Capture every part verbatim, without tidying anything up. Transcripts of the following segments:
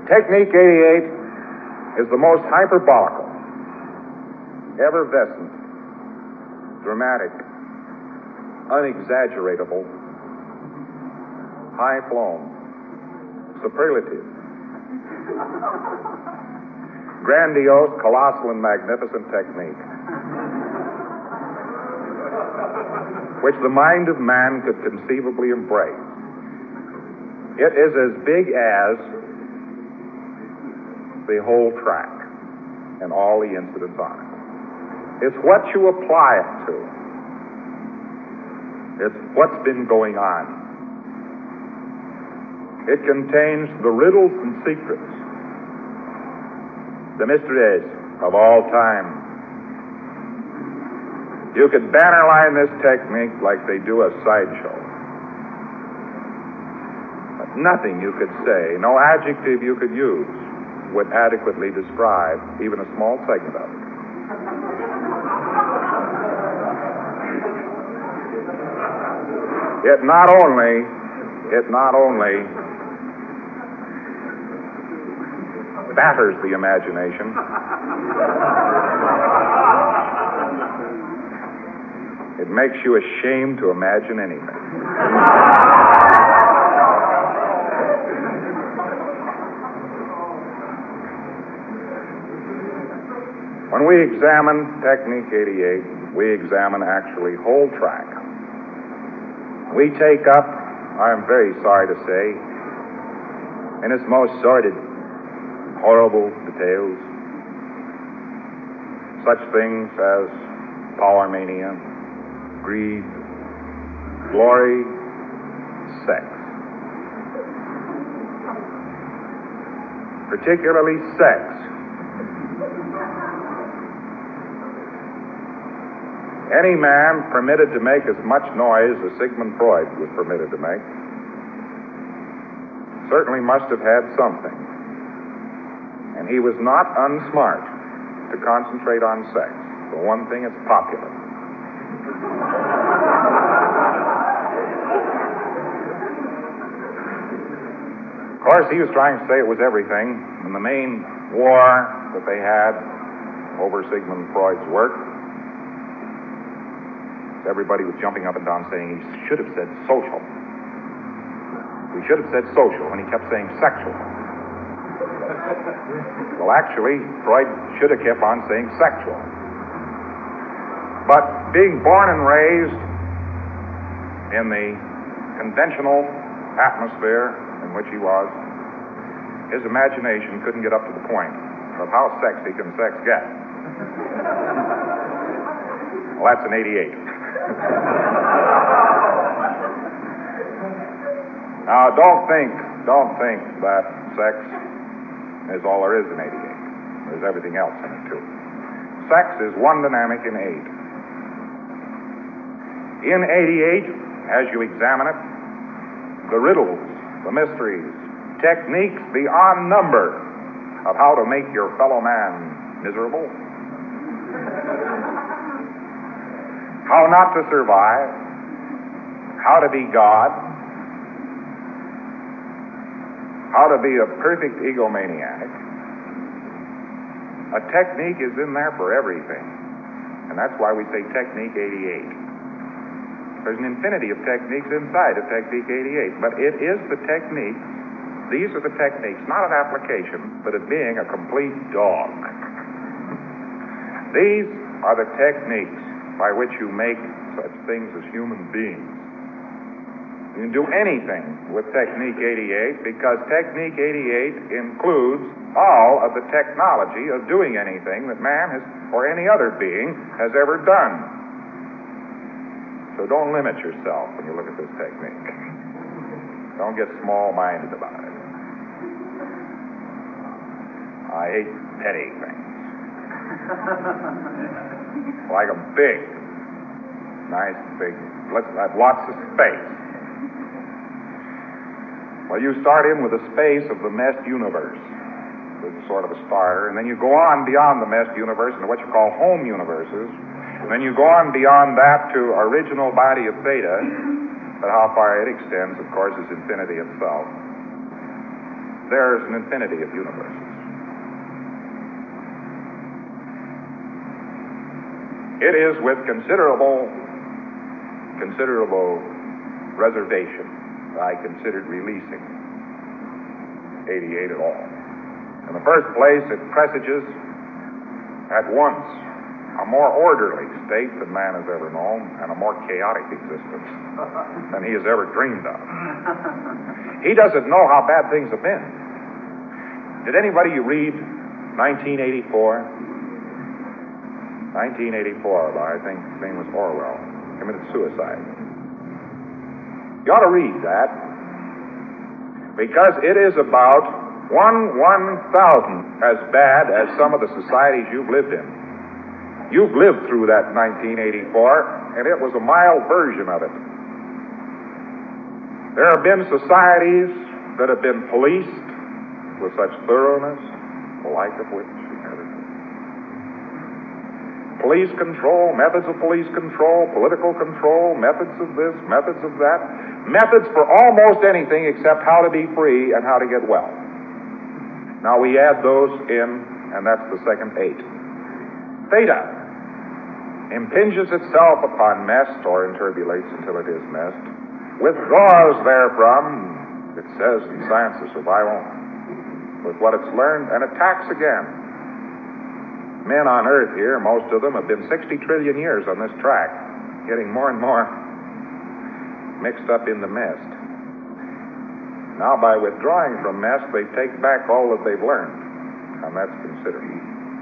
Technique eighty-eight is the most hyperbolical, effervescent, dramatic, unexaggeratable, high-flown, superlative, grandiose, colossal, and magnificent technique which the mind of man could conceivably embrace. It is as big as the whole track and all the incidents on it. It's what you apply it to. It's what's been going on. It contains the riddles and secrets, the mysteries of all time. You could bannerline this technique like they do a sideshow. But nothing you could say, no adjective you could use, would adequately describe even a small segment of it. It not only, it not only batters the imagination, it makes you ashamed to imagine anything. When we examine Technique eighty-eight, we examine actually whole track. We take up, I'm very sorry to say, in its most sordid, horrible details, such things as power mania, greed, glory, sex. Particularly sex. Any man permitted to make as much noise as Sigmund Freud was permitted to make certainly must have had something. And he was not unsmart to concentrate on sex. For one thing, it's popular. Of course, he was trying to say it was everything. And the main war that they had over Sigmund Freud's work, everybody was jumping up and down saying he should have said social. He should have said social, and he kept saying sexual. Well, actually, Freud should have kept on saying sexual. But being born and raised in the conventional atmosphere in which he was, his imagination couldn't get up to the point of how sexy can sex get. Well, that's an eighty-eight. Now, don't think, don't think that sex is all there is in eighty-eight. There's everything else in it, too. Sex is one dynamic in eight. In eighty-eight, as you examine it, the riddles, the mysteries, techniques beyond number of how to make your fellow man miserable, how not to survive, how to be God, how to be a perfect egomaniac. A technique is in there for everything. And that's why we say Technique eighty-eight. There's an infinity of techniques inside of Technique eighty-eight, but it is the technique, these are the techniques, not of application, but of being a complete dog. These are the techniques by which you make such things as human beings. You can do anything with Technique eighty-eight because Technique eighty-eight includes all of the technology of doing anything that man has, or any other being, has ever done. So don't limit yourself when you look at this technique. Don't get small-minded about it. I hate petty things. Like a big, nice big, let's have lots of space. Well, you start in with the space of the meshed universe. It's sort of a starter, and then you go on beyond the meshed universe into what you call home universes, and then you go on beyond that to original body of theta, but how far it extends, of course, is infinity itself. there's an infinity of universes. It is with considerable, considerable reservation that I considered releasing eighty-eight at all. In the first place, it presages at once a more orderly state than man has ever known and a more chaotic existence than he has ever dreamed of. He doesn't know how bad things have been. Did anybody read nineteen eighty-four? nineteen eighty-four, I think his name was Orwell, committed suicide. You ought to read that, because it is about one one thousandth as bad as some of the societies you've lived in. You've lived through that nineteen eighty-four, and it was a mild version of it. There have been societies that have been policed with such thoroughness, the like of which you never knew. Police control, methods of police control, political control, methods of this, methods of that, methods for almost anything except how to be free and how to get well. Now we add those in, and that's the second eight. Theta impinges itself upon mest, or interbulates until it is mest, withdraws therefrom, it says in Science of Survival, with what it's learned, and attacks again. Men on Earth here, most of them, have been sixty trillion years on this track, getting more and more mixed up in the mest. Now, by withdrawing from mest, they take back all that they've learned, and that's considerable.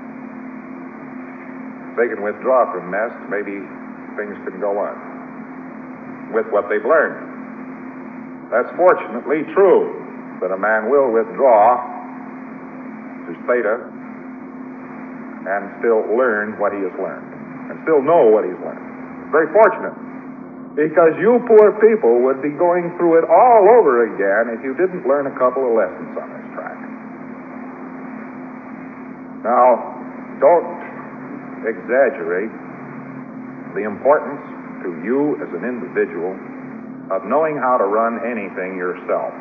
If they can withdraw from mest, maybe things can go on with what they've learned. That's fortunately true, that a man will withdraw to theta and still learn what he has learned, and still know what he's learned. Very fortunate, because you poor people would be going through it all over again if you didn't learn a couple of lessons on this track. Now, don't exaggerate the importance to you as an individual of knowing how to run anything yourself,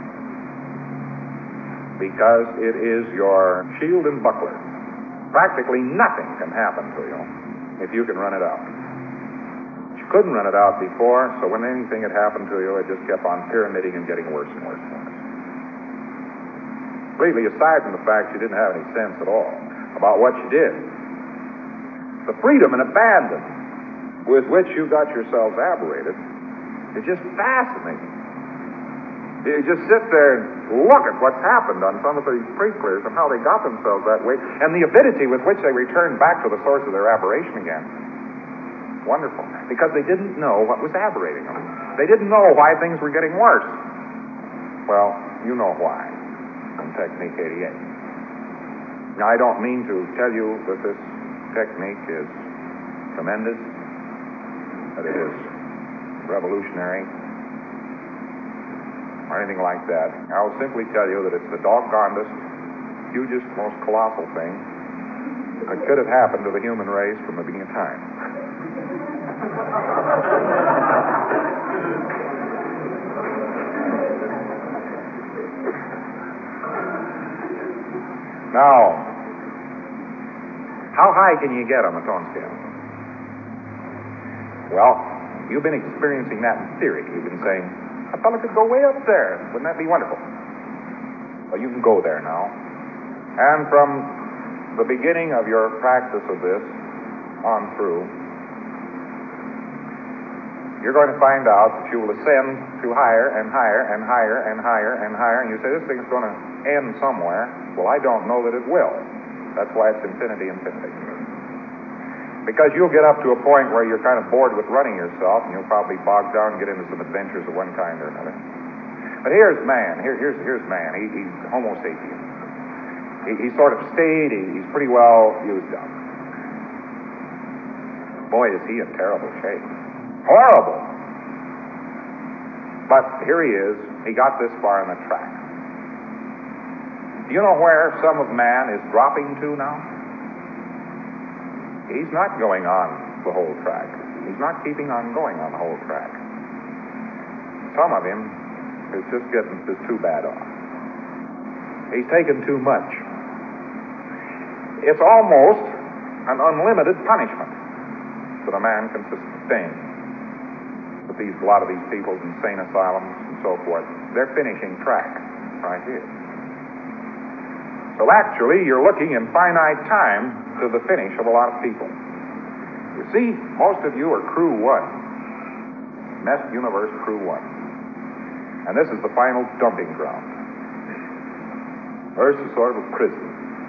because it is your shield and buckler. Practically nothing can happen to you if you can run it out. You couldn't run it out before, so when anything had happened to you, it just kept on pyramiding and getting worse and worse and worse. Completely aside from the fact you didn't have any sense at all about what you did. The freedom and abandon with which you got yourselves aberrated is just fascinating. You just sit there and look at what's happened on some of these pre-clears and how they got themselves that way, and the avidity with which they returned back to the source of their aberration again. Wonderful. Because they didn't know what was aberrating them. They didn't know why things were getting worse. Well, you know why from Technique eighty-eight. Now, I don't mean to tell you that this technique is tremendous, that it is revolutionary, or anything like that. I will simply tell you that it's the doggonedest, hugest, most colossal thing that could have happened to the human race from the beginning of time. Now, how high can you get on the tone scale? Well, you've been experiencing that in theory. You've been saying, a fellow could go way up there. Wouldn't that be wonderful? Well, you can go there now. And from the beginning of your practice of this on through, you're going to find out that you will ascend to higher and higher and higher and higher and higher, and you say, this thing's going to end somewhere. Well, I don't know that it will. That's why it's infinity, infinity. Because you'll get up to a point where you're kind of bored with running yourself, and you'll probably bog down and get into some adventures of one kind or another. But here's man. Here, here's here's man. He, he's Homo sapien. He, he sort of stayed. He, he's pretty well used up. Boy, is he in terrible shape. Horrible. But here he is. He got this far on the track. Do you know where some of man is dropping to now? He's not going on the whole track. He's not keeping on going on the whole track. Some of him is just getting just too bad off. He's taken too much. It's almost an unlimited punishment that a man can sustain. But these, a lot of these people in insane asylums and so forth, they're finishing track right here. So actually, you're looking in finite time to the finish of a lot of people. You see, most of you are Crew One, Mess Universe Crew One. And this is the final dumping ground. Earth's a sort of a prison.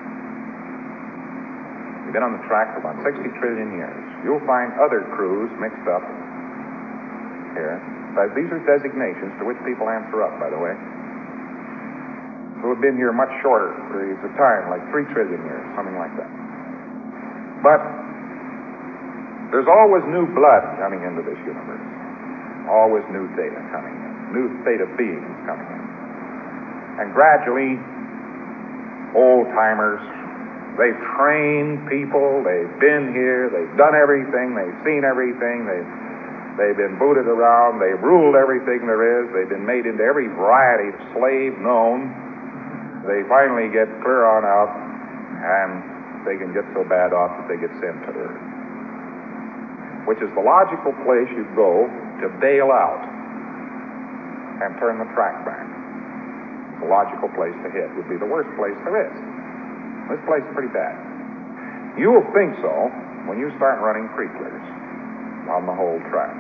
We've been on the track for about sixty trillion years. You'll find other crews mixed up here. But these are designations to which people answer up, by the way, who have been here much shorter periods of time, like three trillion years, something like that. But there's always new blood coming into this universe. Always new data coming in. New state of beings coming in. And gradually, old-timers, they've trained people, they've been here, they've done everything, they've seen everything, they've, they've been booted around, they've ruled everything there is, they've been made into every variety of slave known. They finally get clear on out, and they can get so bad off that they get sent to Earth, which is the logical place you go to bail out and turn the track back. The logical place to hit would be the worst place there is. This place is pretty bad. You will think so when you start running creeklers on the whole track.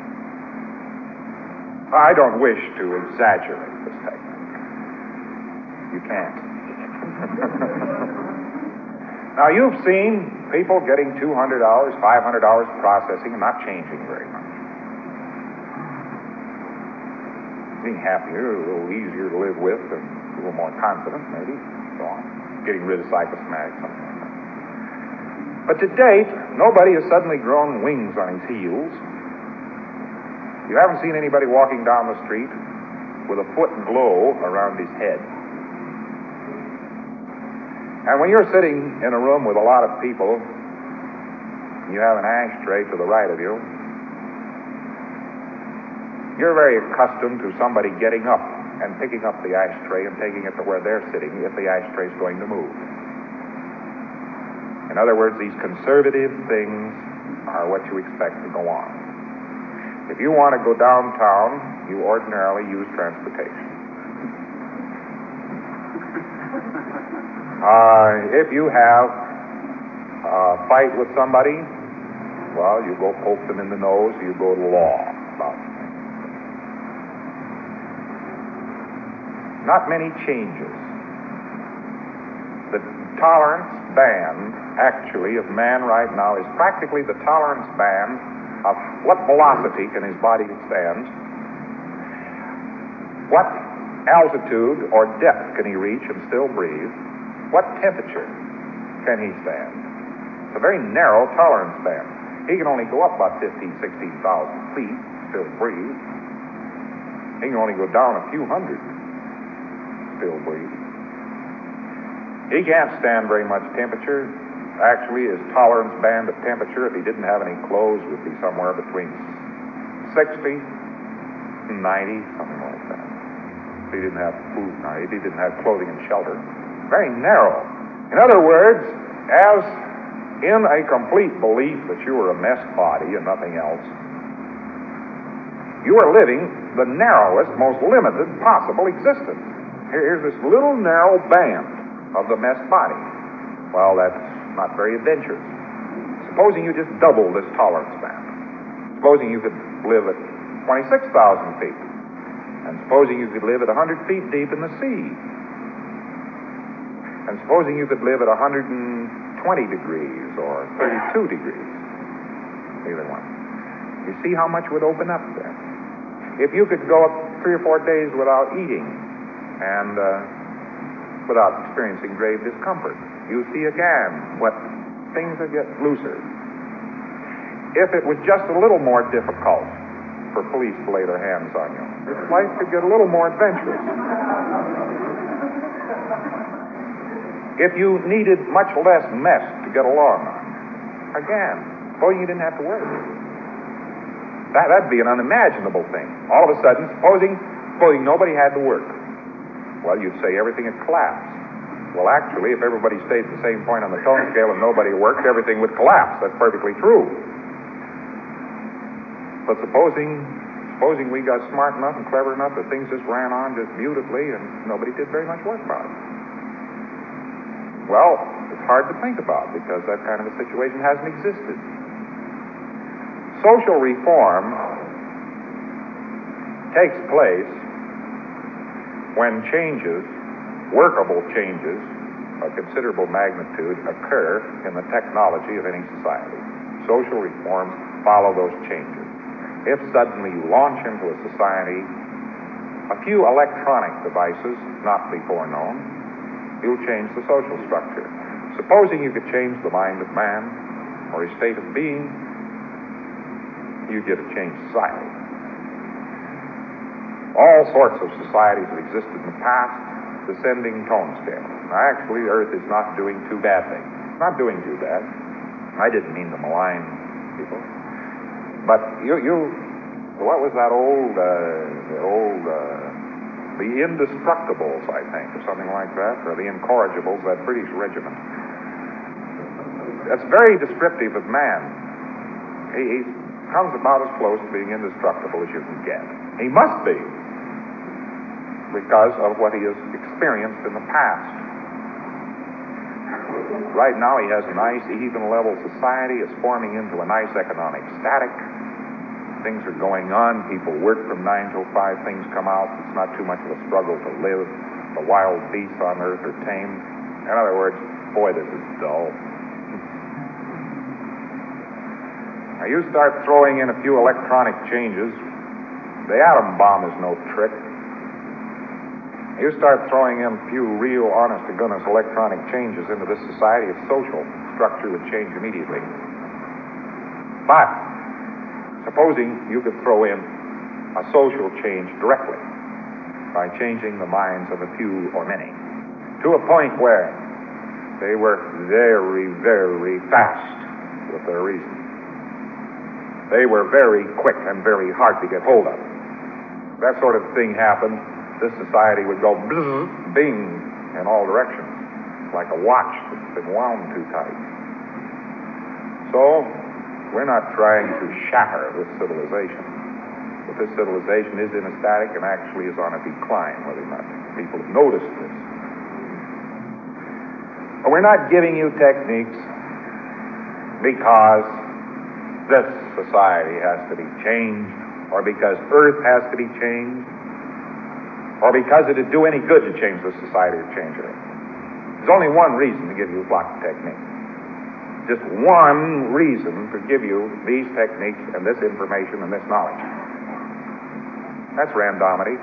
I don't wish to exaggerate this technique. You can't. Now, you've seen people getting two hundred hours, five hundred hours processing and not changing very much. Being happier, a little easier to live with, and a little more confident, maybe, so on. Getting rid of psychosomatic, something like that. But to date, nobody has suddenly grown wings on his heels. You haven't seen anybody walking down the street with a foot glow around his head. And when you're sitting in a room with a lot of people, and you have an ashtray to the right of you, you're very accustomed to somebody getting up and picking up the ashtray and taking it to where they're sitting if the ashtray's going to move. In other words, these conservative things are what you expect to go on. If you want to go downtown, you ordinarily use transportation. Uh, if you have a fight with somebody, well, you go poke them in the nose, you go to law about it. Not many changes. The tolerance band, actually, of man right now is practically the tolerance band of what velocity can his body stand, what altitude or depth can he reach and still breathe, what temperature can he stand. It's a very narrow tolerance band. He can only go up about fifteen, sixteen thousand feet, still breathe. He can only go down a few hundred, still breathe. He can't stand very much temperature. Actually, his tolerance band of temperature, if he didn't have any clothes, would be somewhere between sixty and ninety, something like that. If he didn't have food, now, if he didn't have clothing and shelter. Very narrow. In other words, as in a complete belief that you are a mess body and nothing else, you are living the narrowest, most limited possible existence. Here's this little narrow band of the mess body. Well, that's not very adventurous. Supposing you just double this tolerance band. Supposing you could live at twenty-six thousand feet. And supposing you could live at one hundred feet deep in the sea. And supposing you could live at one hundred twenty degrees or thirty-two degrees. Either one. You see how much would open up there. If you could go up three or four days without eating and uh, without experiencing grave discomfort, you see again what things would get looser. If it was just a little more difficult for police to lay their hands on you, life could get a little more adventurous. If you needed much less mess to get along on, again, supposing you didn't have to work. That, that'd be an unimaginable thing. All of a sudden, supposing, supposing nobody had to work. Well, you'd say everything had collapsed. Well, actually, if everybody stayed at the same point on the tone scale and nobody worked, everything would collapse. That's perfectly true. But supposing supposing we got smart enough and clever enough that things just ran on just beautifully and nobody did very much work about it. Well, it's hard to think about because that kind of a situation hasn't existed. Social reform takes place when changes, workable changes of considerable magnitude occur in the technology of any society. Social reforms follow those changes. If suddenly you launch into a society a few electronic devices not before known, you'll change the social structure. Supposing you could change the mind of man or his state of being, you get a changed society. All sorts of societies have existed in the past, descending tone scale. Now, actually, the Earth is not doing too badly. It's not doing too bad. I didn't mean to malign people. But you, you, what was that old, uh, the old, uh, the Indestructibles, I think, or something like that, or the Incorrigibles, that British regiment. That's very descriptive of man. He, he comes about as close to being indestructible as you can get. He must be, because of what he has experienced in the past. Right now he has a nice, even level society. It's forming into a nice economic static. Things are going on. People work from nine till five. Things come out. It's not too much of a struggle to live. The wild beasts on earth are tamed. In other words, boy, this is dull. Now you start throwing in a few electronic changes. The atom bomb is no trick. You start throwing in a few real, honest-to-goodness electronic changes into this society, its social structure would change immediately. But supposing you could throw in a social change directly by changing the minds of a few or many to a point where they were very, very fast with their reason. They were very quick and very hard to get hold of. If that sort of thing happened, this society would go bzz, bing in all directions, like a watch that's been wound too tight. So, we're not trying to shatter this civilization, but this civilization is in a static and actually is on a decline, whether or not people have noticed this. But we're not giving you techniques because this society has to be changed, or because Earth has to be changed, or because it'd do any good to change the society or change it. There's only one reason to give you a block of techniques. Just one reason to give you these techniques and this information and this knowledge. That's randomity.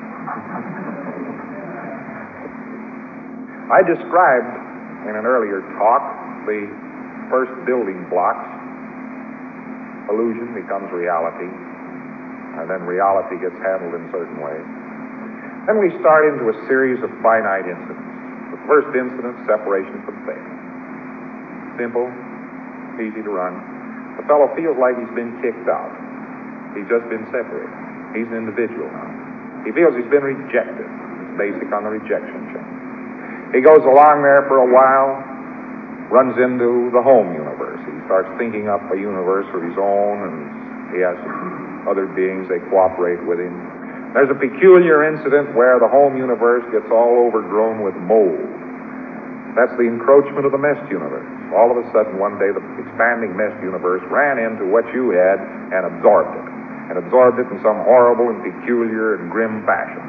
I described in an earlier talk the first building blocks. Illusion becomes reality, and then reality gets handled in certain ways. Then we start into a series of finite incidents. The first incident, separation from faith. Simple, easy to run. The fellow feels like he's been kicked out. He's just been separated. He's an individual now. He feels he's been rejected. It's basic on the rejection chain. He goes along there for a while, runs into the home universe. He starts thinking up a universe of his own, and he has other beings, they cooperate with him. There's a peculiar incident where the home universe gets all overgrown with mold. That's the encroachment of the meshed universe. All of a sudden, one day, the expanding meshed universe ran into what you had and absorbed it. And absorbed it in some horrible and peculiar and grim fashion.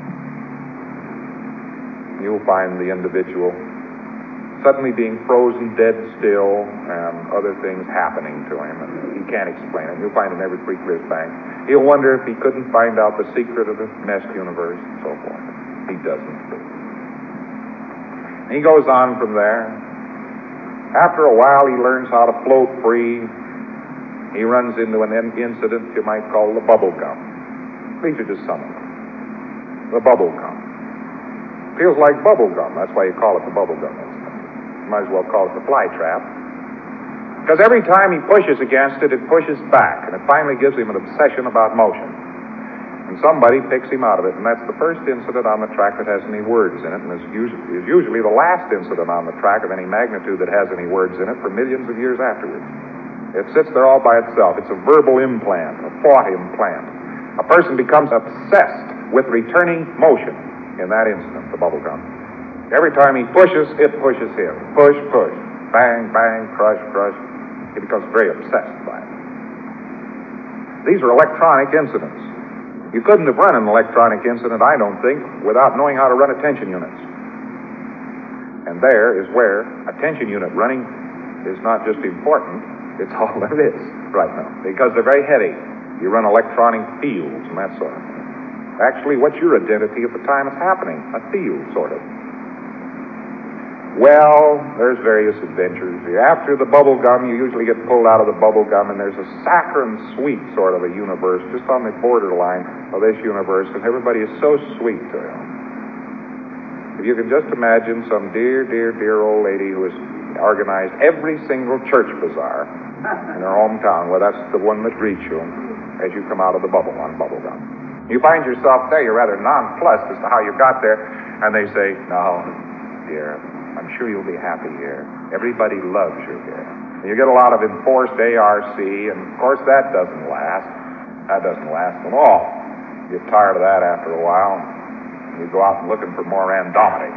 You'll find the individual suddenly being frozen dead still and other things happening to him, and he can't explain it. You'll find him every creek where his bank. He'll wonder if he couldn't find out the secret of the meshed universe and so forth. He doesn't. He goes on from there. After a while, he learns how to float free. He runs into an incident you might call the bubble gum. These are just some of them. The bubble gum. Feels like bubble gum. That's why you call it the bubble gum incident. You might as well call it the fly trap. Because every time he pushes against it, it pushes back, and it finally gives him an obsession about motion. And and somebody picks him out of it, and that's the first incident on the track that has any words in it, and is usually, is usually the last incident on the track of any magnitude that has any words in it for millions of years afterwards. It sits there all by itself. It's a verbal implant, a thought implant. A person becomes obsessed with returning motion in that instant, the bubble gum. Every time he pushes, it pushes him. Push, push. Bang, bang, crush, crush. He becomes very obsessed by it. These are electronic incidents. You couldn't have run an electronic incident, I don't think, without knowing how to run attention units. And there is where attention unit running is not just important, it's all there is right now, because they're very heady. You run electronic fields and that sort of thing. Actually, what's your identity at the time it's happening? A field, sort of. Well, there's various adventures. After the bubble gum, you usually get pulled out of the bubble gum, and there's a saccharine sweet sort of a universe just on the borderline of this universe, and everybody is so sweet to you. If you can just imagine some dear, dear, dear old lady who has organized every single church bazaar in her hometown, well, that's the one that greets you as you come out of the bubble on bubble gum. You find yourself there, you're rather nonplussed as to how you got there, and they say, "No, dear, I'm sure you'll be happy here. Everybody loves you here." And you get a lot of enforced A R C, and of course that doesn't last. That doesn't last at all. You get tired of that after a while, and you go out and looking for more randomity.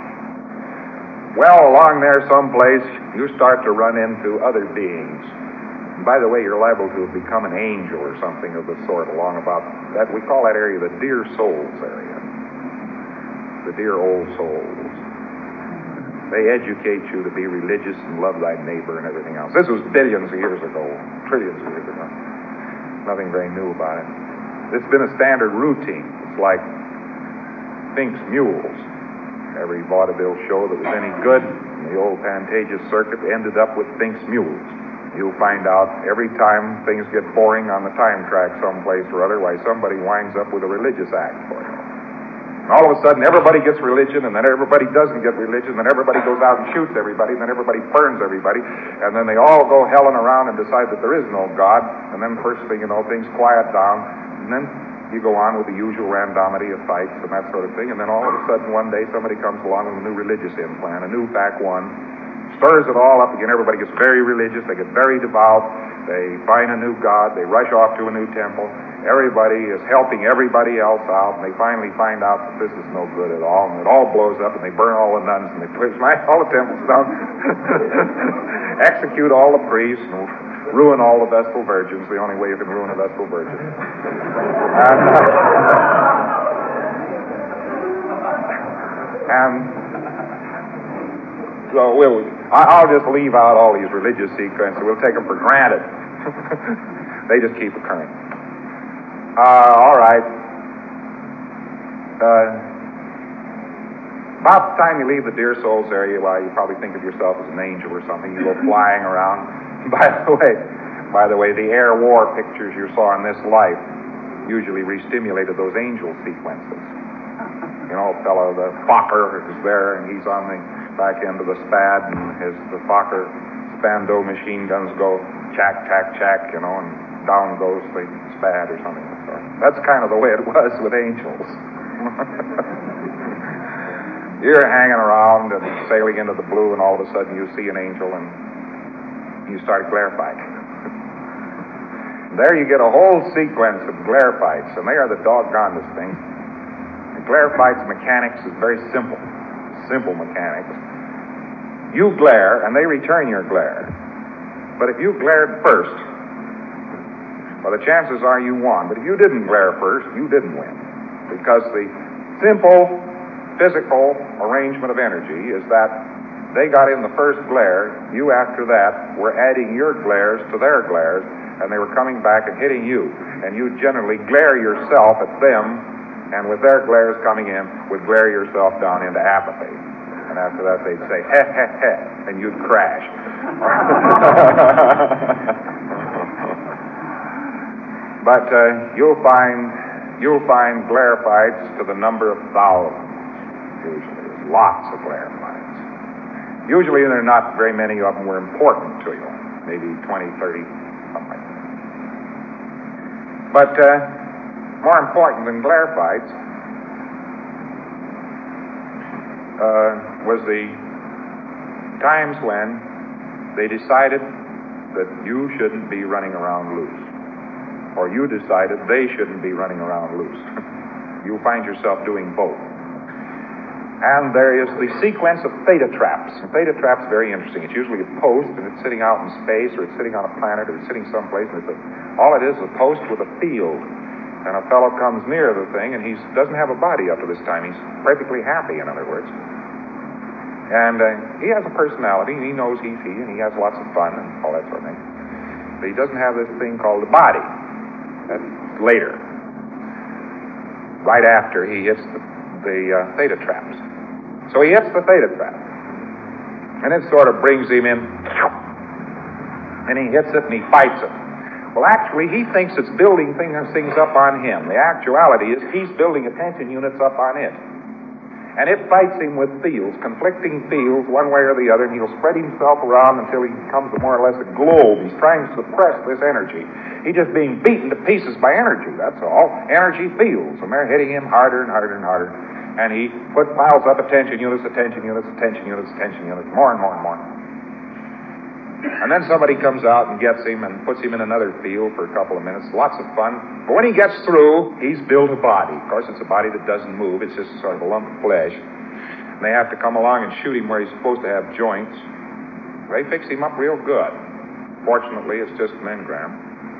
Well, along there someplace, you start to run into other beings. And by the way, you're liable to have become an angel or something of the sort along about that. We call that area the dear souls area. The dear old souls. They educate you to be religious and love thy neighbor and everything else. This was billions of years ago, trillions of years ago. Nothing very new about it. It's been a standard routine. It's like Fink's Mules. Every vaudeville show that was any good in the old Pantages circuit ended up with Fink's Mules. You'll find out every time things get boring on the time track someplace or other, why somebody winds up with a religious act for you. And all of a sudden, everybody gets religion, and then everybody doesn't get religion, and then everybody goes out and shoots everybody, and then everybody burns everybody, and then they all go helling around and decide that there is no God, and then first thing you know, things quiet down, and then you go on with the usual randomity of fights and that sort of thing, and then all of a sudden one day somebody comes along with a new religious implant, a new back one, stirs it all up again. Everybody gets very religious, they get very devout, they find a new God, they rush off to a new temple. Everybody is helping everybody else out, and they finally find out that this is no good at all, and it all blows up, and they burn all the nuns, and they smash all the temples down, execute all the priests, and ruin all the Vestal Virgins, the only way you can ruin a Vestal Virgin. And, uh, and so we'll, I'll just leave out all these religious sequences. We'll take them for granted. They just keep occurring. Uh, all right. Uh, about the time you leave the Dear Souls area, well, you probably think of yourself as an angel or something. You go flying around. By the way, by the way, the air war pictures you saw in this life usually re-stimulated those angel sequences. You know, fellow, the Fokker is there, and he's on the back end of the Spad, and his the Fokker Spando machine guns go chack, chack, chack, you know, and down goes the Spad or something like that. That's kind of the way it was with angels. You're hanging around and sailing into the blue, and all of a sudden you see an angel, and you start glare fighting. There you get a whole sequence of glare fights, and they are the doggonest things. The glare fights mechanics is very simple. Simple mechanics. You glare, and they return your glare. But if you glared first, well, the chances are you won. But if you didn't glare first, you didn't win. Because the simple physical arrangement of energy is that they got in the first glare, you after that were adding your glares to their glares, and they were coming back and hitting you. And you generally glare yourself at them, and with their glares coming in, would glare yourself down into apathy. And after that they'd say, heh, heh, heh, and you'd crash. But uh, you'll find you'll find glare fights to the number of thousands, usually. Lots of glare fights. Usually there are not very many of them were important to you. Maybe twenty, thirty, something like that. But uh, more important than glare fights uh, was the times when they decided that you shouldn't be running around loose, or you decided they shouldn't be running around loose. You find yourself doing both. And there is the sequence of theta traps. And theta traps is very interesting. It's usually a post, and it's sitting out in space, or it's sitting on a planet, or it's sitting someplace, and it's a, all it is is a post with a field. And a fellow comes near the thing, and he doesn't have a body up to this time. He's perfectly happy, in other words. And uh, he has a personality, and he knows he's he, and he has lots of fun, and all that sort of thing. But he doesn't have this thing called a body. That's later. Right after he hits the, the uh, theta traps. So he hits the theta trap. And it sort of brings him in. And he hits it and he fights it. Well, actually, he thinks it's building things, things up on him. The actuality is he's building attention units up on it. And it fights him with fields, conflicting fields, one way or the other, and he'll spread himself around until he becomes more or less a globe. He's trying to suppress this energy. He's just being beaten to pieces by energy, that's all. Energy fields, and they're hitting him harder and harder and harder. And he put piles up attention units, attention units, attention units, attention units, more and more and more. And then somebody comes out and gets him and puts him in another field for a couple of minutes. Lots of fun. But when he gets through, he's built a body. Of course, it's a body that doesn't move. It's just sort of a lump of flesh. And they have to come along and shoot him where he's supposed to have joints. They fix him up real good. Fortunately, it's just an engram.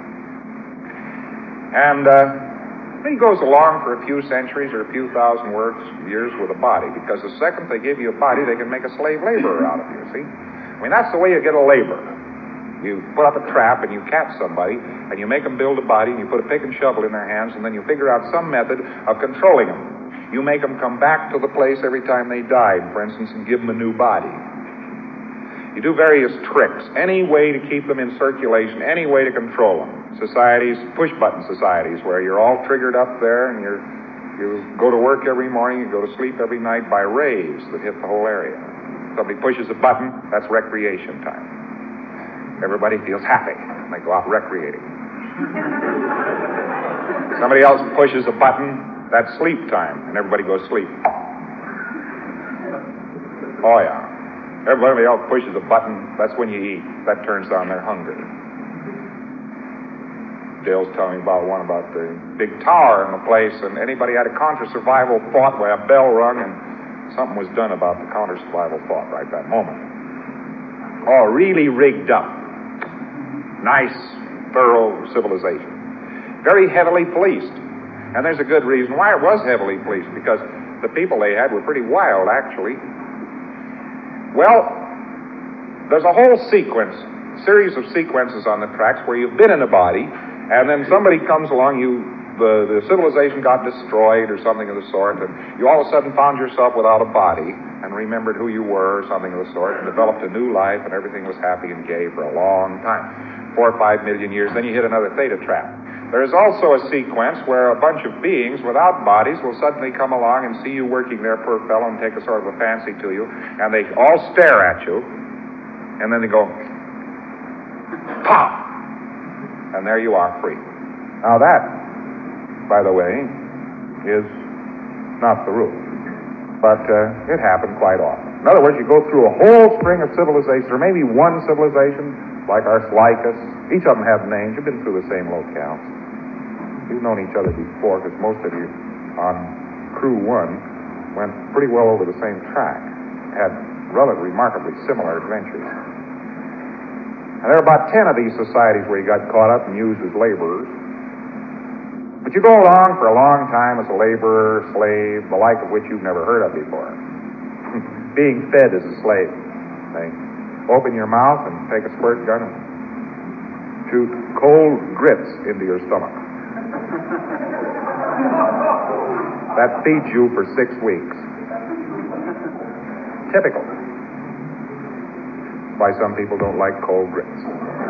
And uh, he goes along for a few centuries or a few thousand words, years with a body, because the second they give you a body, they can make a slave laborer out of you, see? I mean, that's the way you get a laborer. You put up a trap and you catch somebody, and you make them build a body, and you put a pick and shovel in their hands, and then you figure out some method of controlling them. You make them come back to the place every time they died, for instance, and give them a new body. You do various tricks, any way to keep them in circulation, any way to control them. Societies, push-button societies, where you're all triggered up there, and you're, you go to work every morning, you go to sleep every night by rays that hit the whole area. Somebody pushes a button, that's recreation time. Everybody feels happy, and they go out recreating. Somebody else pushes a button, that's sleep time, and everybody goes sleep. Oh, yeah. Everybody else pushes a button, that's when you eat. That turns down their hunger. Dale's telling me about one about the big tower in the place, and anybody had a counter-survival thought where a bell rung, and something was done about the counter-survival thought right that moment. Oh, really rigged up. Nice, thorough civilization. Very heavily policed. And there's a good reason why it was heavily policed, because the people they had were pretty wild, actually. Well, there's a whole sequence, series of sequences on the tracks where you've been in a body, and then somebody comes along, you The, the civilization got destroyed or something of the sort, and you all of a sudden found yourself without a body and remembered who you were or something of the sort and developed a new life, and everything was happy and gay for a long time. Four or five million years, then you hit another theta trap. There is also a sequence where a bunch of beings without bodies will suddenly come along and see you working there, poor fellow, and take a sort of a fancy to you, and they all stare at you, and then they go, pop! And there you are, free. Now that, by the way, is not the rule. But uh, it happened quite often. In other words, you go through a whole string of civilizations, or maybe one civilization, like Arslaikus. Each of them have names. You've been through the same locales. You've known each other before, because most of you on Crew One went pretty well over the same track, had relatively remarkably similar adventures. And there are about ten of these societies where you got caught up and used as laborers. But you go along for a long time as a laborer, slave, the like of which you've never heard of before. Being fed as a slave. They open your mouth and take a squirt gun and shoot cold grits into your stomach. That feeds you for six weeks. Typical. Why some people don't like cold grits.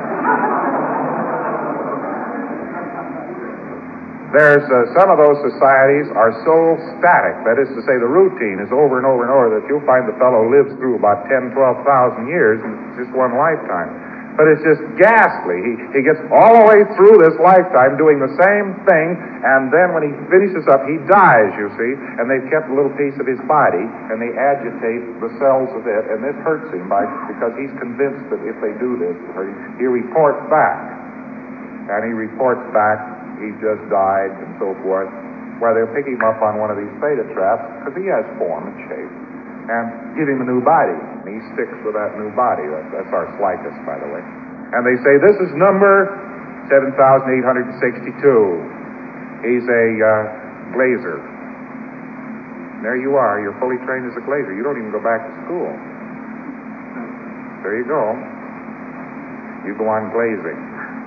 There's uh, some of those societies are so static, that is to say, the routine is over and over and over, that you'll find the fellow lives through about ten, twelve thousand years in just one lifetime. But it's just ghastly. He, he gets all the way through this lifetime doing the same thing, and then when he finishes up, he dies, you see, and they've kept a little piece of his body, and they agitate the cells of it, and this hurts him by, because he's convinced that if they do this, he reports back. And he reports back, he just died, and so forth. Why, they'll pick him up on one of these theta traps, because he has form and shape, and give him a new body. And he sticks with that new body. That, that's our Slykus, by the way. And they say, this is number seven thousand eight hundred sixty-two. He's a uh, glazer. There you are. You're fully trained as a glazer. You don't even go back to school. There you go. You go on glazing.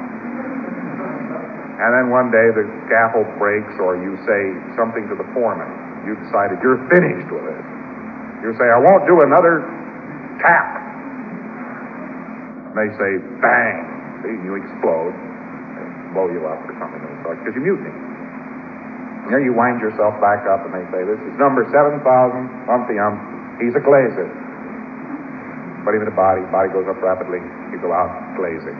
And then one day the scaffold breaks, or you say something to the foreman. You decided you're finished with it. You say, I won't do another tap. And they say, bang. See, you explode. They blow you up or something of the sort, because you're mutiny. And there you wind yourself back up, and they say, this is number seven thousand, umpty ump. He's a glazer. Put him in the body. Body goes up rapidly. You go out glazing.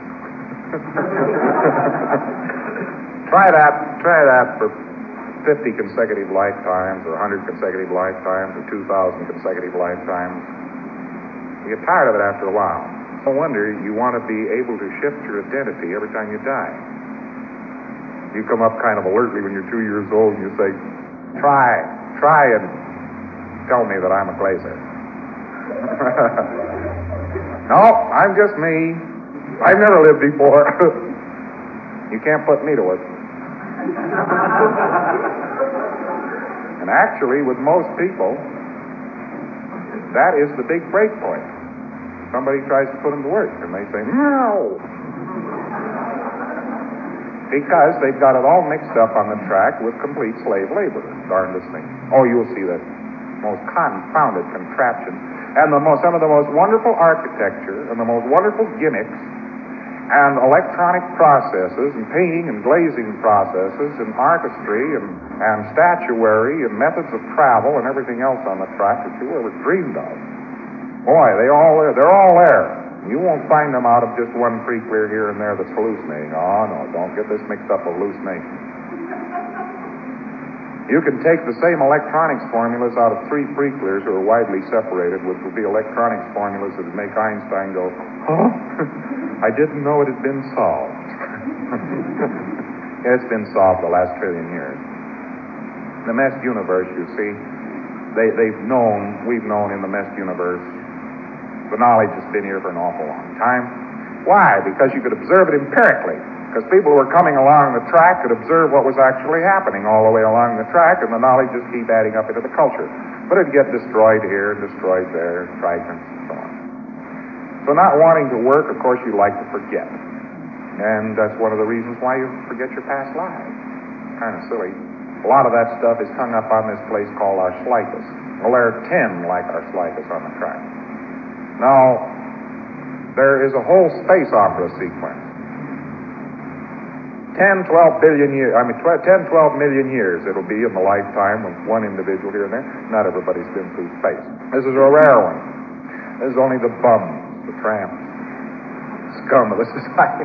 Try that. Try that for fifty consecutive lifetimes, or one hundred consecutive lifetimes, or two thousand consecutive lifetimes. You get tired of it after a while. No wonder you want to be able to shift your identity every time you die. You come up kind of alertly when you're two years old, and you say, try, try and tell me that I'm a glazer. No, I'm just me. I've never lived before. You can't put me to it. And actually, with most people, that is the big break point. Somebody tries to put them to work, and they say, no. Because they've got it all mixed up on the track with complete slave labor. Darndest thing. Oh, you'll see that most confounded contraption. And the most, some of the most wonderful architecture and the most wonderful gimmicks and electronic processes and painting and glazing processes and artistry and, and statuary and methods of travel and everything else on the track that you ever dreamed of. Boy, they all they're all there. You won't find them out of just one pre-clear here and there that's hallucinating. Oh, no, don't get this mixed up with hallucination. You can take the same electronics formulas out of three pre-clears who are widely separated, which will be electronics formulas that would make Einstein go, huh? I didn't know it had been solved. It's been solved the last trillion years. The Messed universe, you see, they, they've known, we've known in the Messed universe, the knowledge has been here for an awful long time. Why? Because you could observe it empirically. Because people who were coming along the track could observe what was actually happening all the way along the track, and the knowledge just keep adding up into the culture. But it'd get destroyed here and destroyed there, fragments and so on. So not wanting to work, of course, you like to forget. And that's one of the reasons why you forget your past lives. Kind of silly. A lot of that stuff is hung up on this place called our Slykus. Well, there are ten like our Slykus on the track. Now, there is a whole space opera sequence. ten, twelve billion years, I mean, ten, twelve million years it'll be in the lifetime of one individual here and there. Not everybody's been through space. This is a rare one. This is only the bums, the tramps, scum of the society.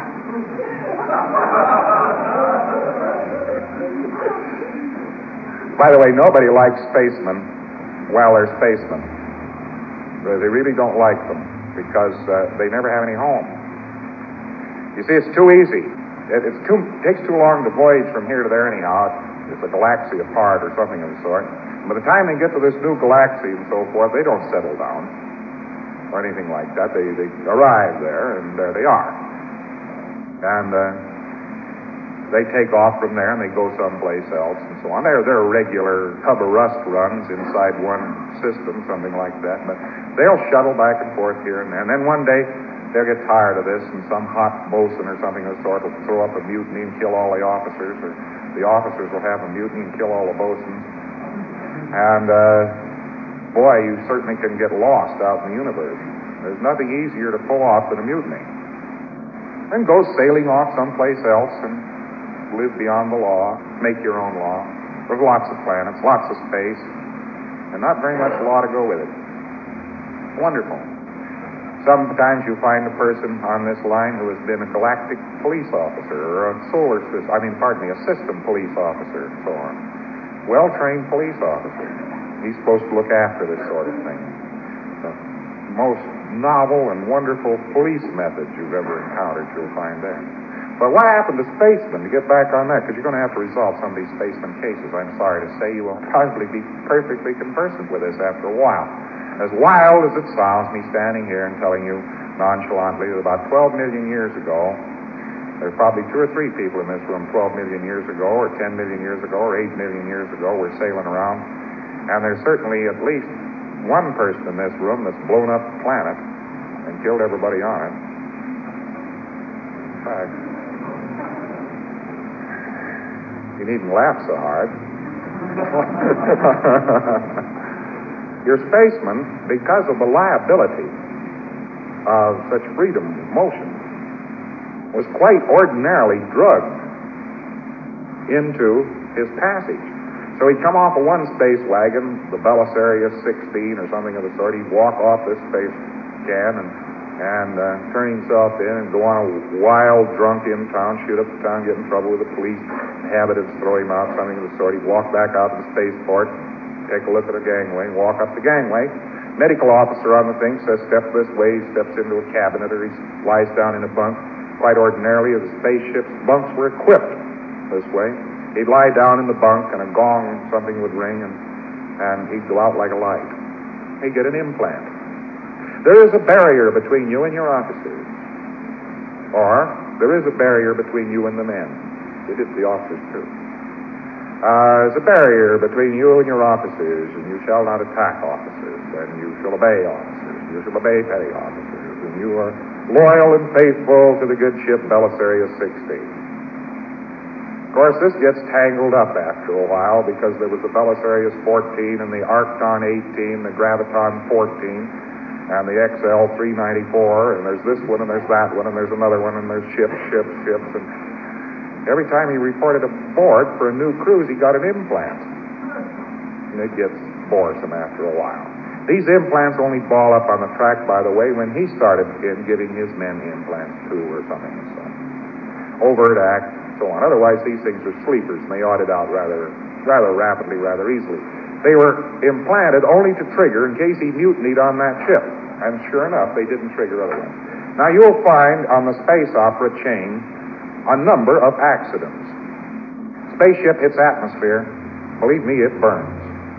By the way, nobody likes spacemen while they're spacemen. They really don't like them because uh, they never have any home. You see, it's too easy. It, it's too, it takes too long to voyage from here to there anyhow. It's a galaxy apart or something of the sort. By the time they get to this new galaxy and so forth, they don't settle down or anything like that. They, they arrive there, and there they are. And uh, they take off from there, and they go someplace else and so on. They're, they're regular hub of rust runs inside one system, something like that. But they'll shuttle back and forth here and there. And then one day, they'll get tired of this, and some hot bosun or something of the sort will throw up a mutiny and kill all the officers, or the officers will have a mutiny and kill all the bosuns. And, uh, boy, you certainly can get lost out in the universe. There's nothing easier to pull off than a mutiny. Then go sailing off someplace else and live beyond the law, make your own law. There's lots of planets, lots of space, and not very much law to go with it. Wonderful. So Sometimes you find a person on this line who has been a galactic police officer or a solar system, I mean, pardon me, a system police officer and so on. Well-trained police officer. He's supposed to look after this sort of thing. The most novel and wonderful police methods you've ever encountered, you'll find there. But what happened to spacemen? To get back on that, because you're going to have to resolve some of these spaceman cases, I'm sorry to say, you will probably be perfectly conversant with this after a while. As wild as it sounds, me standing here and telling you nonchalantly that about twelve million years ago, there's probably two or three people in this room twelve million years ago, or ten million years ago, or eight million years ago were sailing around. And there's certainly at least one person in this room that's blown up the planet and killed everybody on it. In fact, you needn't laugh so hard. Your spaceman, because of the liability of such freedom of motion, was quite ordinarily drugged into his passage. So he'd come off of one space wagon, the Belisarius sixteen or something of the sort. He'd walk off this space can and, and uh, turn himself in and go on a wild drunk in town, shoot up the town, get in trouble with the police. The habit of throw him out, something of the sort. He'd walk back out to the spaceport, take a look at the gangway, walk up the gangway. Medical officer on the thing says, step this way. He steps into a cabinet or he lies down in a bunk. Quite ordinarily, the spaceship's bunks were equipped this way. He'd lie down in the bunk and a gong, something would ring, and, and he'd go out like a light. He'd get an implant. There is a barrier between you and your officers. Or there is a barrier between you and the men. It is the officers, too. Uh, there's a barrier between you and your officers, and you shall not attack officers, and you shall obey officers, you shall obey petty officers, and you are loyal and faithful to the good ship Belisarius sixteen. Of course, this gets tangled up after a while, because there was the Belisarius fourteen, and the Arcton eighteen, the Graviton fourteen, and the X L three ninety-four, and there's this one, and there's that one, and there's another one, and there's ships, ships, ships, and every time he reported aboard for a new cruise, he got an implant. And it gets boresome after a while. These implants only ball up on the track, by the way, when he started in giving his men implants, too, or something and so on. Overt act, so on. Otherwise, these things are sleepers, and they audit out rather, rather rapidly, rather easily. They were implanted only to trigger in case he mutinied on that ship. And sure enough, they didn't trigger otherwise. Now, you'll find on the space opera chain a number of accidents. Spaceship hits atmosphere. Believe me, it burns.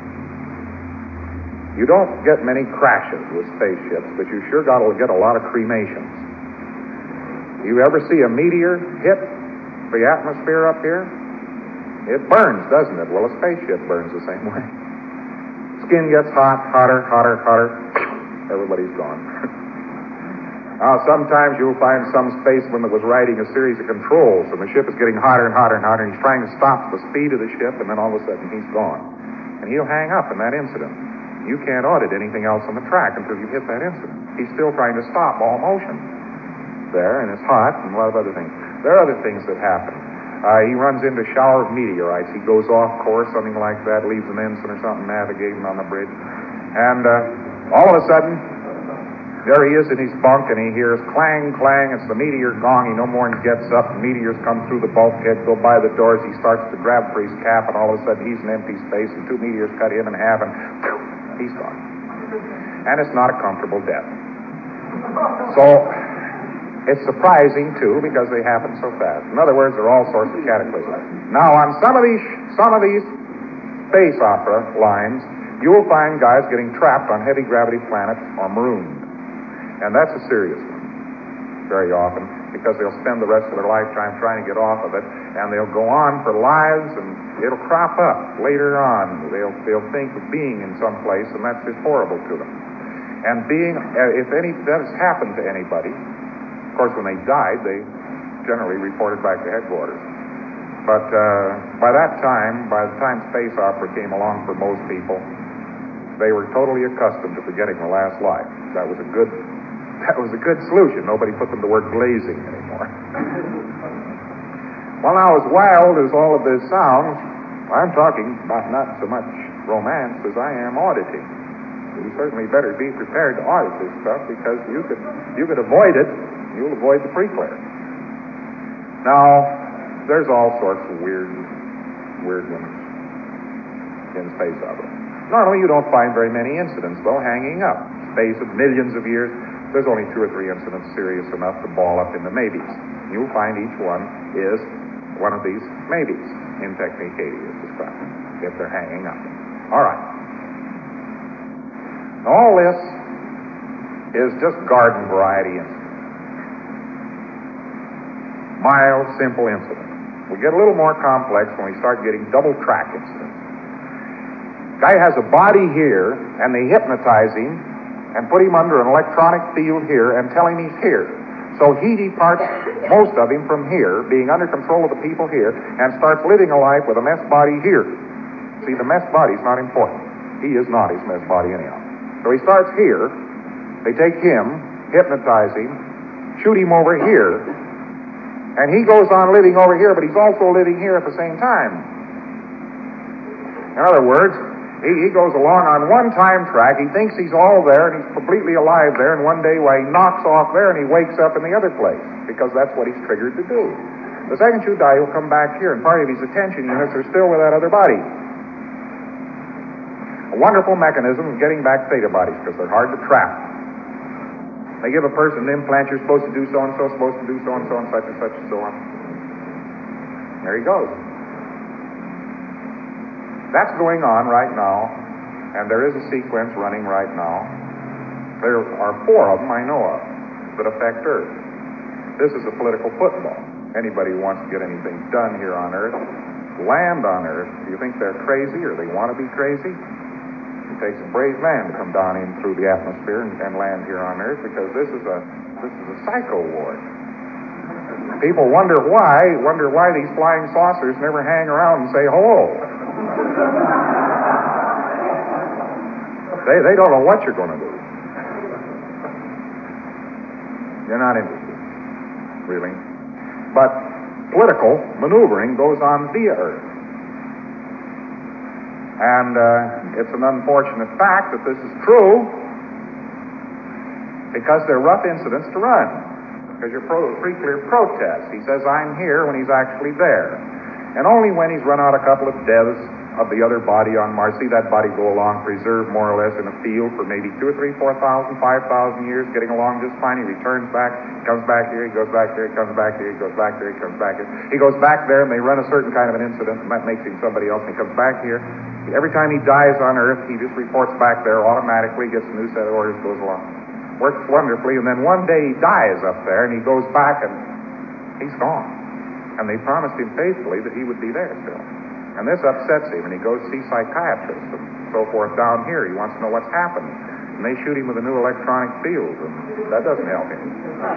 You don't get many crashes with spaceships, but you sure got to get a lot of cremations. You ever see a meteor hit the atmosphere up here? It burns, doesn't it? Well, a spaceship burns the same way. Skin gets hot, hotter, hotter, hotter. Everybody's gone. Now, sometimes you'll find some spaceman that was riding a series of controls, and the ship is getting hotter and hotter and hotter, and he's trying to stop the speed of the ship, and then all of a sudden he's gone. And he'll hang up in that incident. You can't audit anything else on the track until you hit that incident. He's still trying to stop all motion there, and it's hot, and a lot of other things. There are other things that happen. Uh, he runs into a shower of meteorites. He goes off course, something like that, leaves an ensign or something navigating on the bridge. And uh, all of a sudden, there he is in his bunk, and he hears clang, clang. It's the meteor gong. He no more than gets up. The meteors come through the bulkhead, go by the doors. He starts to grab for his cap, and all of a sudden he's in empty space, and two meteors cut him in half, and phew, he's gone. And it's not a comfortable death. So it's surprising, too, because they happen so fast. In other words, there are all sorts of cataclysms. Now, on some of these, some of these space opera lines, you will find guys getting trapped on heavy gravity planets or marooned. And that's a serious one, very often, because they'll spend the rest of their lifetime trying to get off of it, and they'll go on for lives, and it'll crop up later on. They'll they'll think of being in some place, and that's just horrible to them. And being, uh, if any that has happened to anybody, of course, when they died, they generally reported back to headquarters. But uh, by that time, by the time space opera came along for most people, they were totally accustomed to forgetting the last life. That was a good. That was a good solution. Nobody put them to work glazing anymore. Well, now, as wild as all of this sounds, I'm talking about not so much romance as I am auditing. you certainly better be prepared to audit this stuff because you could you could avoid it. You'll avoid the pre-clear. Now, there's all sorts of weird, weird ones in space opera. Normally, you don't find very many incidents, though, hanging up. Space of millions of years, there's only two or three incidents serious enough to ball up into maybes. You'll find each one is one of these maybes in Technique eighty as described, if they're hanging up. All right. All this is just garden variety incidents. Mild, simple incidents. We get a little more complex when we start getting double track incidents. Guy has a body here, and they hypnotize him and put him under an electronic field here and tell him he's here. So he departs, most of him, from here, being under control of the people here, and starts living a life with a mess body here. See, the mess body's not important. He is not his mess body anyhow. So he starts here. They take him, hypnotize him, shoot him over here, and he goes on living over here, but he's also living here at the same time. In other words, he, he goes along on one time track. He thinks he's all there, and he's completely alive there, and one day, why, he knocks off there, and he wakes up in the other place, because that's what he's triggered to do. The second you die, he'll come back here, and part of his attention units are still with that other body. A wonderful mechanism of getting back theta bodies, because they're hard to trap. They give a person an implant, you're supposed to do so-and-so, supposed to do so-and-so, and such and such and so on. There he goes. That's going on right now, and there is a sequence running right now. There are four of them I know of that affect Earth. This is a political football. Anybody who wants to get anything done here on Earth, land on Earth, do you think they're crazy or they want to be crazy? It takes a brave man to come down in through the atmosphere and, and land here on Earth, because this is a this is a psycho war. People wonder why, wonder why these flying saucers never hang around and say hello. They they don't know what you're going to do. You're not interested, really. But political maneuvering goes on via Earth. And uh, it's an unfortunate fact that this is true, because they're rough incidents to run. Because your pro- pre-clear protests. He says, I'm here, when he's actually there. And only when he's run out a couple of deaths of the other body on Mars, see that body go along, preserved more or less in a field for maybe two or three, four thousand, five thousand years, getting along just fine. He returns back, comes back here, he goes back here, he comes back here, he goes back there, he comes back here. He goes back there, and they run a certain kind of an incident, and that makes him somebody else, and he comes back here. Every time he dies on Earth, he just reports back there automatically, gets a new set of orders, goes along. Works wonderfully, and then one day he dies up there, and he goes back, and he's gone. And they promised him faithfully that he would be there still. And this upsets him, and he goes to see psychiatrists and so forth down here. He wants to know what's happened. And they shoot him with a new electronic field, and that doesn't help him.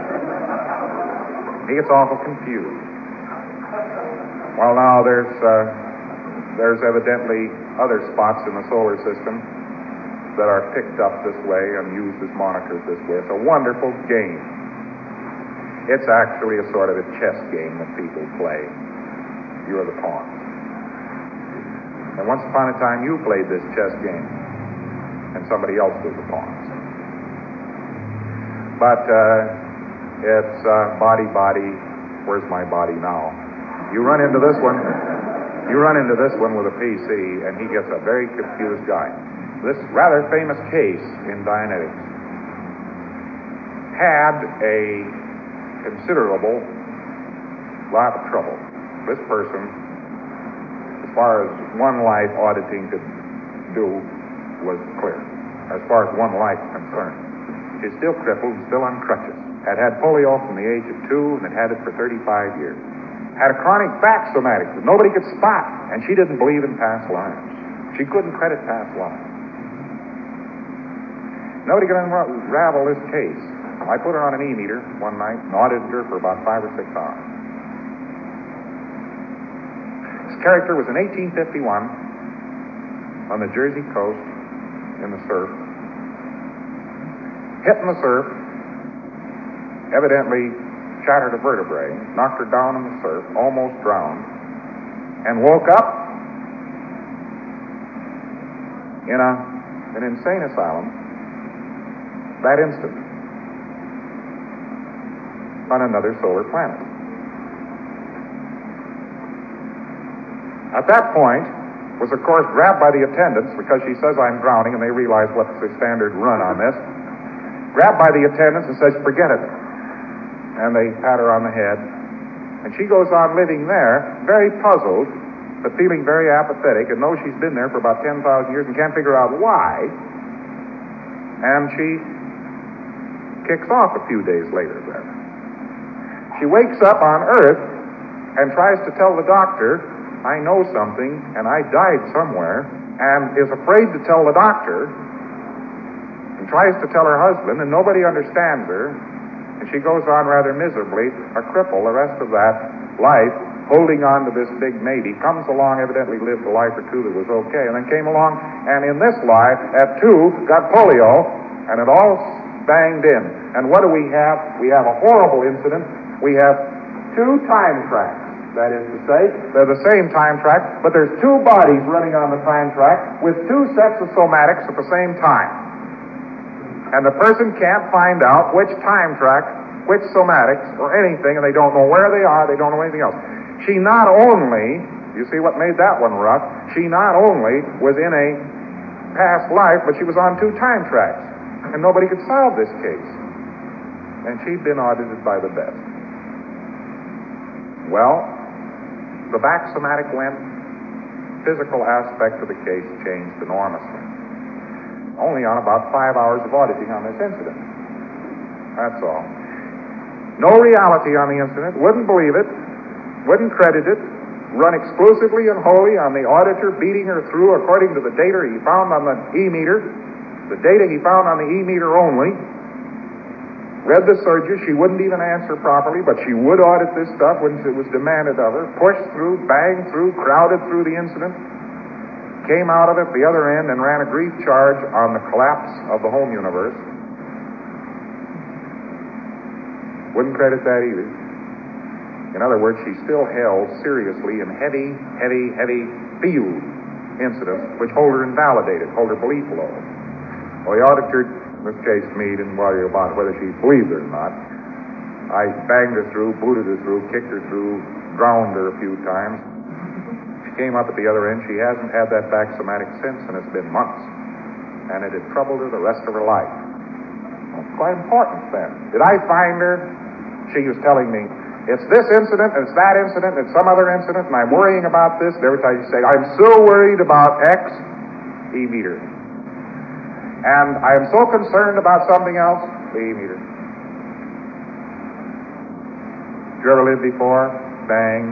He gets awful confused. Well, now there's uh, there's evidently other spots in the solar system that are picked up this way and used as monikers this way. It's a wonderful game. It's actually a sort of a chess game that people play. You're the pawn. And once upon a time, you played this chess game, and somebody else was the pawns. But uh, it's uh, body, body, where's my body now? You run into this one, you run into this one with a P C, and he gets a very confused guy. This rather famous case in Dianetics had a considerable lot of trouble. This person, as far as one life auditing could do, was clear. As far as one life is concerned. She's still crippled, still on crutches. Had had polio from the age of two, and had had it for thirty-five years. Had a chronic back somatic that nobody could spot, and she didn't believe in past lives. She couldn't credit past lives. Nobody could unravel this case. I put her on an E-meter one night and audited her for about five or six hours. This character was in eighteen fifty-one on the Jersey coast in the surf. Hit in the surf, evidently shattered a vertebrae, knocked her down in the surf, almost drowned, and woke up in a an insane asylum that instant on another solar planet. At that point, was of course grabbed by the attendants because she says I'm drowning, and they realize what's the standard run on this. Grabbed by the attendants and says, forget it. And they pat her on the head. And she goes on living there, very puzzled, but feeling very apathetic, and knows she's been there for about ten thousand years and can't figure out why. And she kicks off a few days later then. She wakes up on Earth and tries to tell the doctor, I know something, and I died somewhere, and is afraid to tell the doctor, and tries to tell her husband, and nobody understands her, and she goes on rather miserably, a cripple the rest of that life, holding on to this big mate. He comes along, evidently lived a life or two that was okay, and then came along, and in this life, at two, got polio, and it all banged in. And what do we have? We have a horrible incident. We have two time tracks. That is to say, they're the same time track, but there's two bodies running on the time track with two sets of somatics at the same time. And the person can't find out which time track, which somatics, or anything, and they don't know where they are, they don't know anything else. She not only, you see what made that one rough, she not only was in a past life, but she was on two time tracks. And nobody could solve this case. And she'd been audited by the best. Well, the back somatic went, physical aspect of the case changed enormously. Only on about five hours of auditing on this incident. That's all. No reality on the incident, wouldn't believe it, wouldn't credit it, run exclusively and wholly on the auditor beating her through according to the data he found on the E-meter, the data he found on the E-meter only. Read the surgery, she wouldn't even answer properly, but she would audit this stuff when it was demanded of her, pushed through, banged through, crowded through the incident, came out of it the other end and ran a grief charge on the collapse of the home universe. Wouldn't credit that either. In other words, she still held seriously in heavy, heavy, heavy field incidents which hold her invalidated, hold her belief low. Well, the auditor in this case me didn't worry about whether she believed it or not. I banged her through, booted her through, kicked her through, drowned her a few times. She came up at the other end. She hasn't had that back somatic since, and it's been months. And it had troubled her the rest of her life. Well, it's quite important then. Did I find her? She was telling me, it's this incident, and it's that incident, and some other incident, and I'm worrying about this. And every time she say, I'm so worried about X, E-meter. And I am so concerned about something else, the E-meter. Did you ever live before? Bang.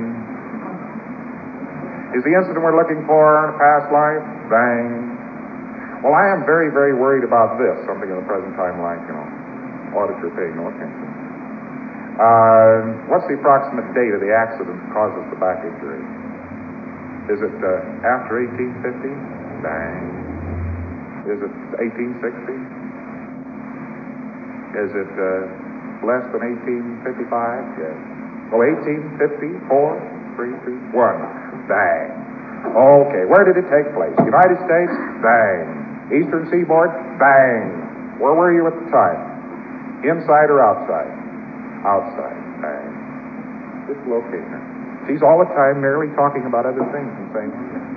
Is the incident we're looking for in a past life? Bang. Well, I am very, very worried about this, something in the present time like, you know, auditor paying no attention. Uh, what's the approximate date of the accident that causes the back injury? Is it uh, after eighteen fifty? Bang. Is it eighteen sixty? Is it uh, less than eighteen fifty-five? Yes. Well, eighteen fifty-four, three, two, one. Bang. Okay, where did it take place? United States? Bang. Eastern Seaboard? Bang. Where were you at the time? Inside or outside? Outside. Bang. Just locating her. She's all the time merely talking about other things and saying,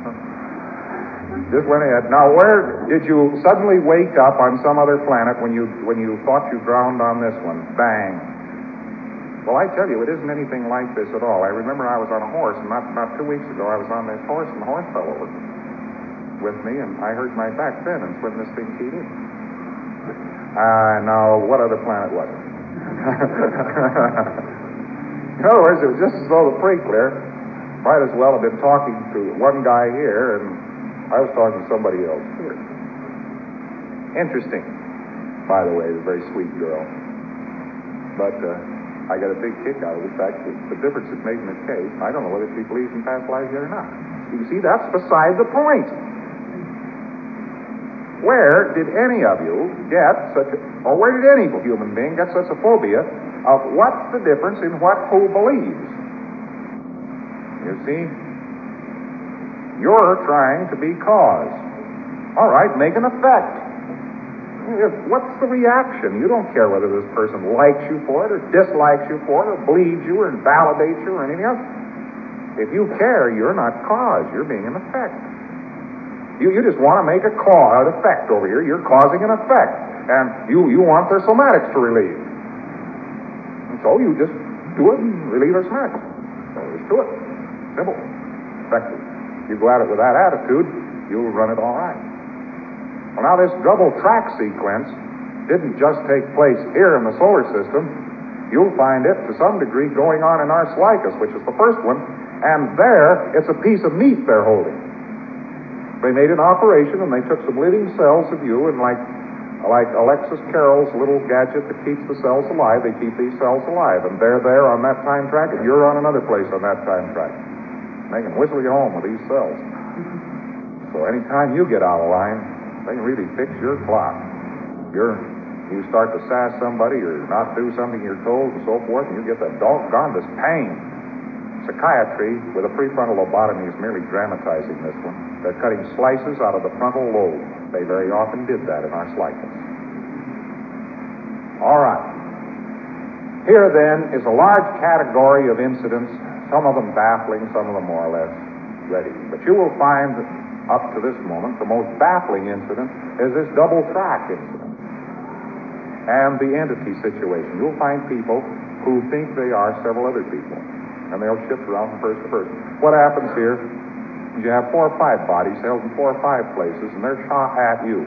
just went ahead. Now, where did you suddenly wake up on some other planet when you when you thought you drowned on this one? Bang. Well, I tell you, it isn't anything like this at all. I remember I was on a horse, and not, not two weeks ago I was on this horse, and the horse fell over with me, and I hurt my back then, and when this thing keyed in. Uh, now, what other planet was it? In other words, it was just as though the pre-clear might as well have been talking to one guy here, and I was talking to somebody else here. Interesting. By the way, a very sweet girl. But uh, I got a big kick out of the fact that the difference it made in the case, I don't know whether she believes in past lives yet or not. You see, that's beside the point. Where did any of you get such a, or where did any human being get such a phobia of what's the difference in what who believes? You see, you're trying to be cause. All right, make an effect. If, what's the reaction? You don't care whether this person likes you for it or dislikes you for it or believes you or invalidates you or anything else. If you care, you're not cause. You're being an effect. You, you just want to make a cause, an effect over here. You're causing an effect. And you, you want their somatics to relieve. And so you just do it and relieve their somatics. So just do it. Simple. Effective. You go at it with that attitude, you'll run it all right. Well, now this double track sequence didn't just take place here in the solar system. You'll find it to some degree going on in Arsalicus, which is the first one, and there it's a piece of meat they're holding. They made an operation and they took some living cells of you, and like like Alexis Carroll's little gadget that keeps the cells alive, they keep these cells alive, and they're there on that time track, and you're on another place on that time track. They can whistle you home with these cells. So anytime you get out of line, they can really fix your clock. You're, you start to sass somebody or not do something you're told and so forth, and you get that doggone pain. Psychiatry with a prefrontal lobotomy is merely dramatizing this one. They're cutting slices out of the frontal lobe. They very often did that in Arsalicus. All right. Here, then, is a large category of incidents, some of them baffling, some of them more or less ready. But you will find that up to this moment, the most baffling incident is this double track incident and the entity situation. You'll find people who think they are several other people, and they'll shift around from person to person. What happens here is you have four or five bodies held in four or five places, and they're shot at you.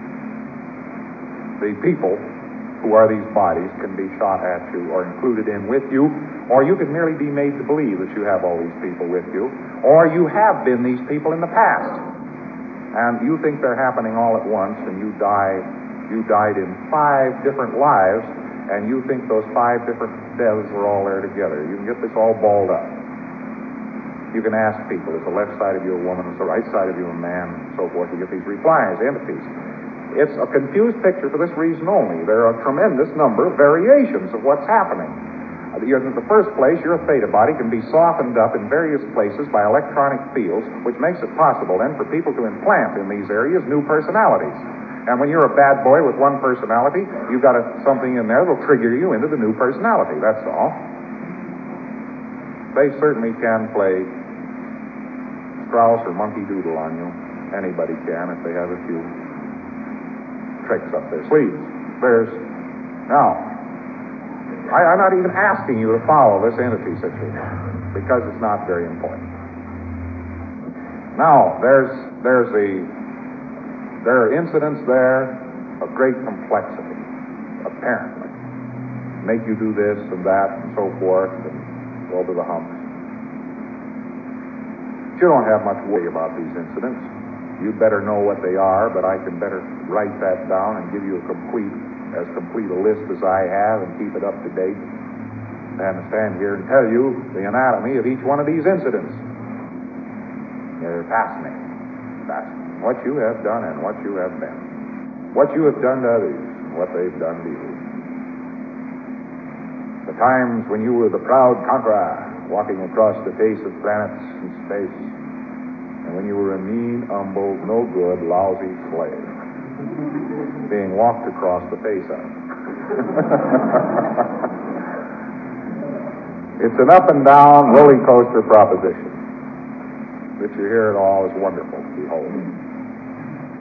The people who are these bodies can be shot at you or included in with you, or you can merely be made to believe that you have all these people with you, or you have been these people in the past, and you think they're happening all at once, and you die, you died in five different lives, and you think those five different deaths are all there together. You can get this all balled up. You can ask people, is the left side of you a woman, is the right side of you a man, and so forth. You get these replies, entities. It's a confused picture for this reason only. There are a tremendous number of variations of what's happening. In the first place, your theta body can be softened up in various places by electronic fields, which makes it possible then for people to implant in these areas new personalities. And when you're a bad boy with one personality, you've got a, something in there that'll trigger you into the new personality, that's all. They certainly can play Strauss or Monkey Doodle on you. Anybody can if they have a few tricks up their sleeves. There's... Now, I, I'm not even asking you to follow this entity situation because it's not very important. Now, there's there's a there are incidents there of great complexity, apparently. Make you do this and that and so forth and go over the humps. But you don't have much worry about these incidents. You better know what they are, but I can better write that down and give you a complete as complete a list as I have and keep it up to date, and stand here and tell you the anatomy of each one of these incidents. They're fascinating. Fascinating. What you have done and what you have been. What you have done to others and what they've done to you. The times when you were the proud conqueror walking across the face of planets and space, and when you were a mean, humble, no good, lousy slave being walked across the face of. It's an up and down roller coaster proposition. That you hear it all is wonderful to behold.